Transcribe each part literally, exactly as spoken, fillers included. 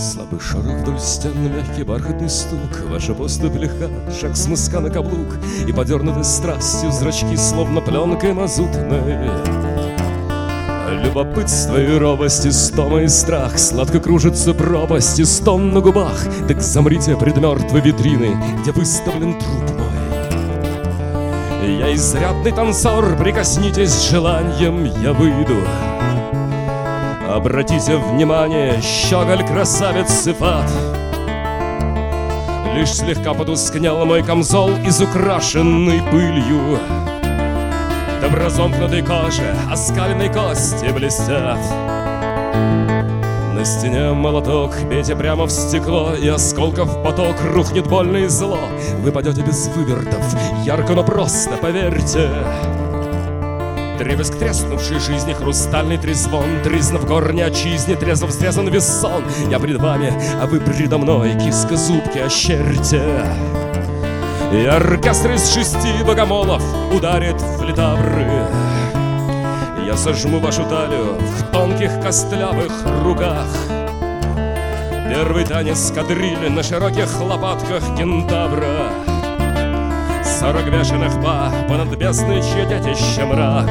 Слабый шорох вдоль стен, мягкий бархатный стук, ваша поступь легка, шаг с мыска на каблук, и подернуты страстью зрачки, словно пленкой мазутной. Любопытство и робость, истома и страх, сладко кружится пропасть, и стон на губах. Так замрите пред мертвой витриной, где выставлен труп мой. Я изрядный танцор, прикоснитесь желанием, я выйду. Обратите внимание, щеголь, красавец и фат. Лишь слегка потускнел мой камзол, изукрашенный пылью. Да в разомкнутой коже оскаленной кости блестят. На стене молоток, бейте прямо в стекло, и осколков поток, рухнет больно и зло. Вы падете без вывертов, ярко, но просто, поверьте. Древеск треснувшей жизни, хрустальный трезвон, тризна в горне отчизне, трезво срезан весь сон. Я пред вами, а вы предо мной, киска зубки ощерьте. И оркестр из шести богомолов ударит в литавры. Я сожму вашу талию в тонких костлявых руках. Первый танец кадрили на широких лопатках кентавра. Сорок бешеных па понад бездной, чье детище мрак.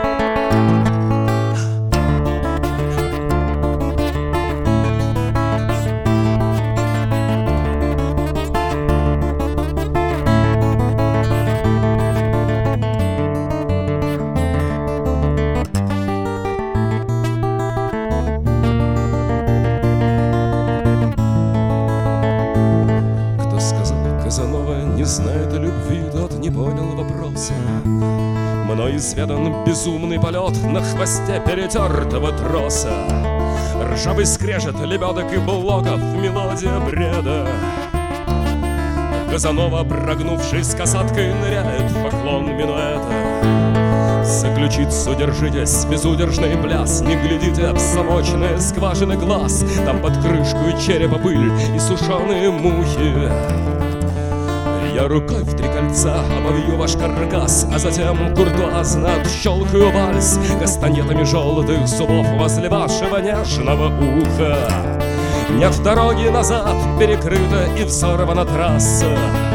Не знает о любви, тот не понял вопроса. Мной изведан безумный полет на хвосте перетертого троса. Ржавый скрежет лебедок и блоков, мелодия бреда. Казанова, прогнувшись касаткой, ныряет в поклон минуэта. За ключицу держитесь, безудержный пляс, не глядите в замочные скважины глаз. Там под крышку и черепа пыль и сушеные мухи. Я рукой в три кольца обовью ваш каркас, а затем куртуазно отщелкаю вальс кастанетами желтых зубов возле вашего нежного уха. Нет дороги назад, перекрыта и взорвана трасса.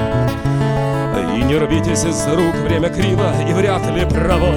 И не рвитесь из рук, время криво и вряд ли право.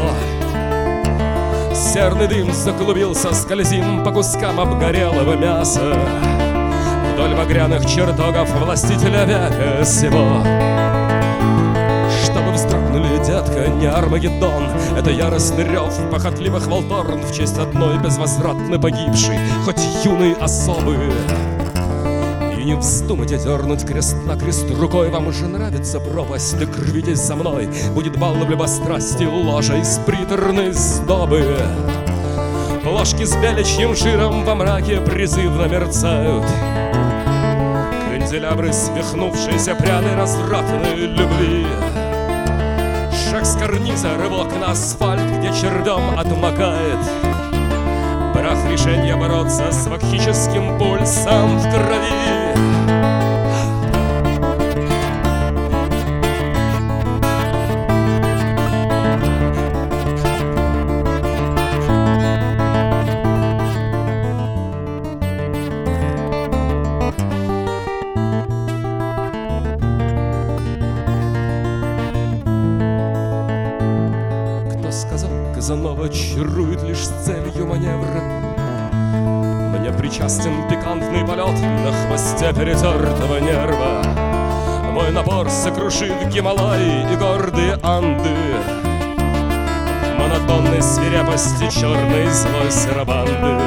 Серный дым заклубился, скользим по кускам обгорелого мяса. Вдоль багряных чертогов властителя века сего. Чтобы вздрогнули, детка, не Армагеддон. Это яростный рев похотливых волторн в честь одной безвозвратно погибшей, хоть юной особы. И не вздумайте дернуть крест-накрест рукой. Вам уже нравится пропасть, так рвитесь за мной. Будет бал в любострасти, ложа из приторной сдобы. Ложки с беличьим жиром во мраке призывно мерцают. Канделябры свихнувшейся прядой развратной любви. Шаг с карниза, рывок на асфальт, где червем отмокает прах решения бороться с вакхическим пульсом в крови. Казанова чарует лишь с целью маневра. Мне причастен пикантный полет на хвосте перетертого нерва. Мой напор сокрушит Гималаи и гордые Анды. В монотонной свирепости черной злой сарабанды.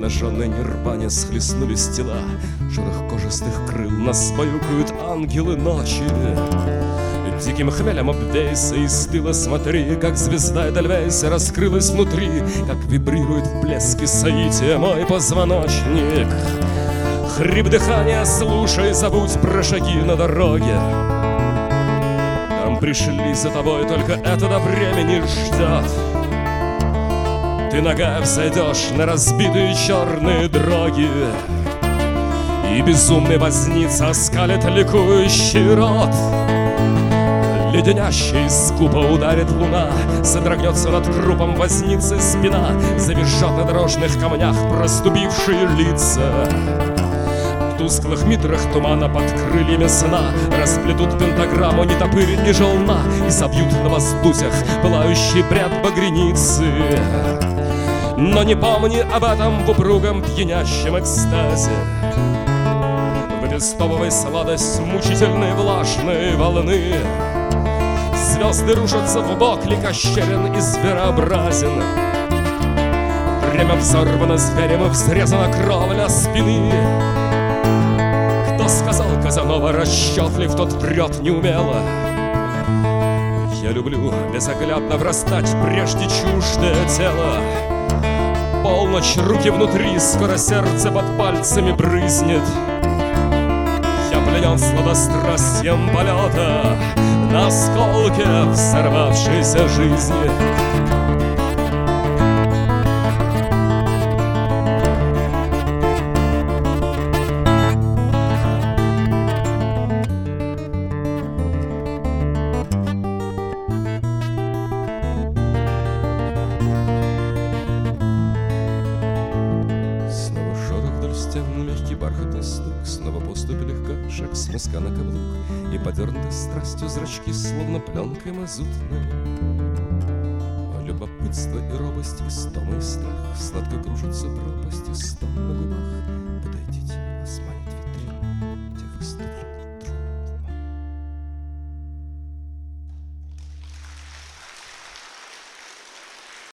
обнаженной нирване схлестнулись тела. Шорох кожистых крыл нас баюкают ангелы ночи. Диким хмелем обвейся и с тыла смотри, как звезда Эдельвейса раскрылась внутри, как вибрирует в блеске соития мой позвоночник. Хрип дыхания слушай, забудь про шаги на дороге. Там пришли за тобой, только это до времени ждет. Ты ногая взойдешь на разбитые черные дороги, и безумный возница оскалит ликующий рот. Леденящий скупо ударит луна, содрогнется над крупом возницы спина, завизжат на дорожных камнях проступившие лица. В тусклых митрах тумана под крыльями сна расплетут пентаграмму ни топырь, ни желна, и собьют на воздусях пылающий бред багряницы. Но не помни об этом в упругом пьянящем экстазе. Выпестовывай сладость мучительной влажной волны. Звезды рушатся в бок, ликощерен и зверообразен. Время взорвано зверем и взрезана кровля спины. Кто сказал Казанова расчетлив, тот врет неумело. Я люблю безоглядно врастать в прежде чуждое тело. Полночь, руки внутри, скоро сердце под пальцами брызнет. Я пленен сладострастием полета на осколке взорвавшейся жизни. Мягкий бархатный стук, снова поступь легка, шаг с мыска на каблук, и подернуты страстью зрачки, словно пленкой мазутной. А любопытство и робость, истома и страх, сладко кружатся пропасти стон.